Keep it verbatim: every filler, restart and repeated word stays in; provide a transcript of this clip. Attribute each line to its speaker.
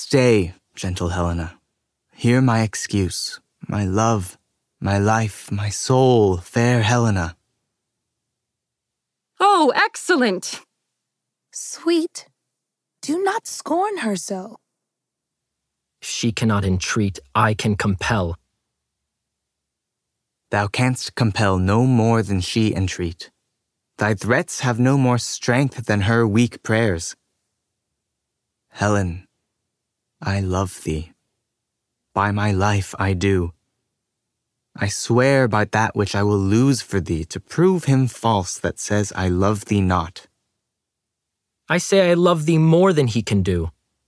Speaker 1: Stay, gentle Helena. Hear my excuse, my love, my life, my soul, fair Helena.
Speaker 2: Oh, excellent!
Speaker 3: Sweet, do not scorn her so.
Speaker 4: If she cannot entreat, I can compel.
Speaker 1: Thou canst compel no more than she entreat. Thy threats have no more strength than her weak prayers. Helen, I love thee. By my life I do. I swear by that which I will lose for thee to prove him false that says I love thee not.
Speaker 4: I say I love thee more than he can do.